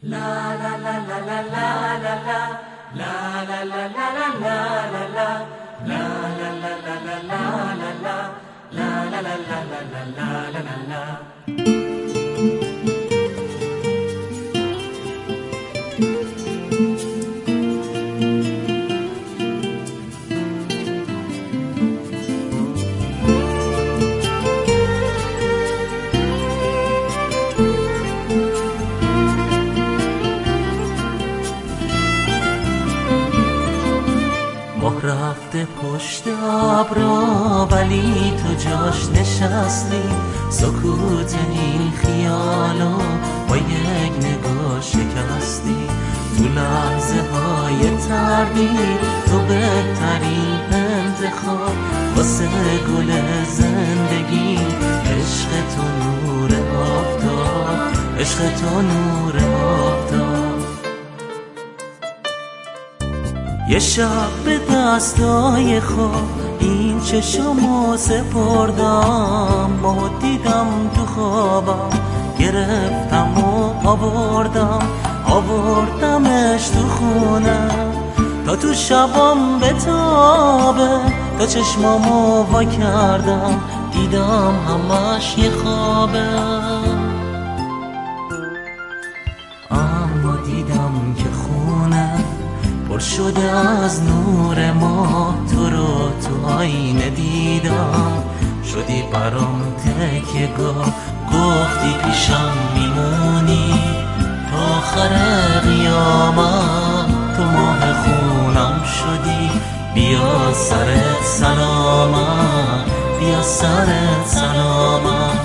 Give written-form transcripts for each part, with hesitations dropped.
ماه رفته پشت ابرا ولی تو جاش نشستی، سکوت این خیالو با یک نگاه شکستی. تو لحظه های تردید تو بهترین انتخاب واسه گل زندگی. عشق تو نور آفتاب، عشق تو نور آفتاب. یه شب به دستای خواب این چشمو سپردم، ما دیدم تو خوابم، گرفتم و آوردمش تو خونه تا تو شبام بتابه. تا چشمامو وا کردم دیدم همش یه خوابه، اما دیدم که خونه پر شده از نور ماه. تو رو تو آینه دیدم، شدی برام تکیه‌گاه. گفتی پیشم میمونی تا آخر قیامت، تو ماه خونم شدی. بیا سرت سلامت، بیا سرت سلامت.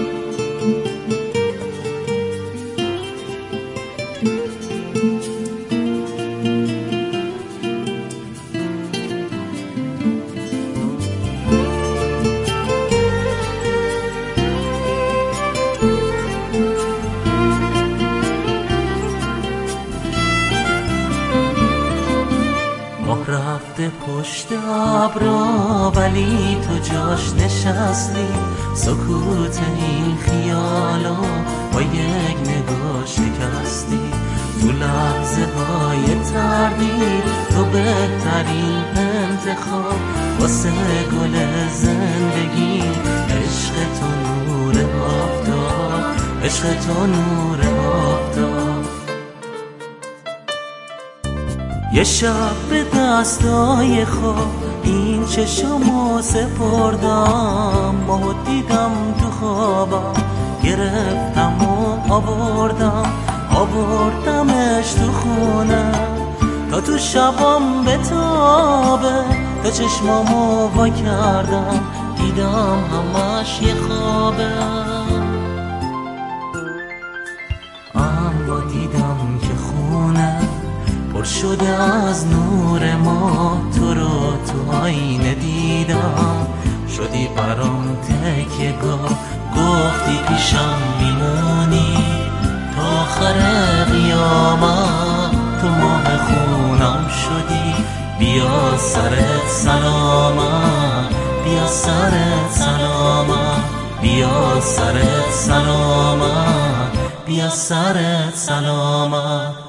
ماه رفته پشت ابرا ولی تو جاش نشستی، سکوت این خیالو با یک نگاه شکستی. تو لحظه های تردید تو بهترین انتخاب واسه گل زندگی. عشق تو نور آفتاب، عشق تو نور آفتاب. یه شب به دستای خواب این چشمو سپردم، ما دیدم تو خوابم، گرفتم و آوردمش تو خونه تا تو شبام بتابه. تا چشمامو وا کردم دیدم همش یه خوابه، اما دیدم که خونه پر شده از نور ماه. تو رو تو آینه دیدم، شدی برام تکیه‌گاه. گفتی پیشم میمونی تا آخر قیامت، تو ماه خونم شدی. بیا سرت سلامت، بیا سرت سلامت، بیا سرت سلامت، بیا سرت سلامت.